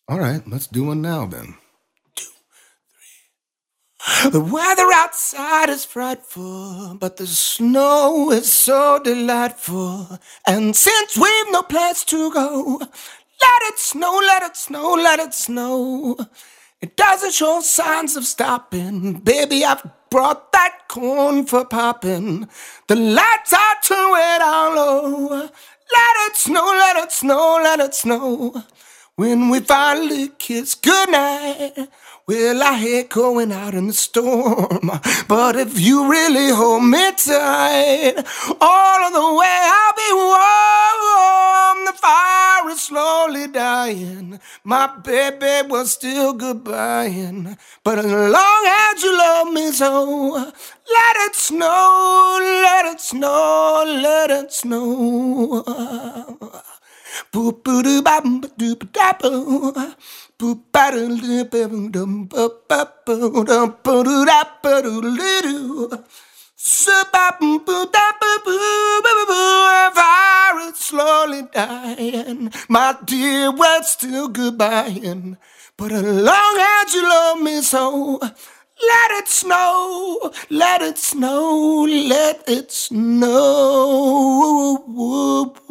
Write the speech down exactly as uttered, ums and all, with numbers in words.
All right, let's do one now then. The weather outside is frightful, but the snow is so delightful. And since we've no place to go, let it snow, let it snow, let it snow. It doesn't show signs of stopping. Baby, I've brought that corn for popping. The lights are turned way down low. Let it snow, let it snow, let it snow. When we finally kiss goodnight, well, I hate going out in the storm, but if you really hold me tight, all of the way I'll be warm. The fire is slowly dying. My baby was still goodbying, but as long as you love me so, let it snow, let it snow, let it snow. Boop boo doo bop doo ba da boo. Boop ba doo doo ba dum ba ba boo dum ba doo da ba doo doo doo. So ba boo da ba boo ba ba boo. Fire is slowly dying. My dear, we're still goodbying. But as long as you love me so, let it snow, let it snow, let it snow.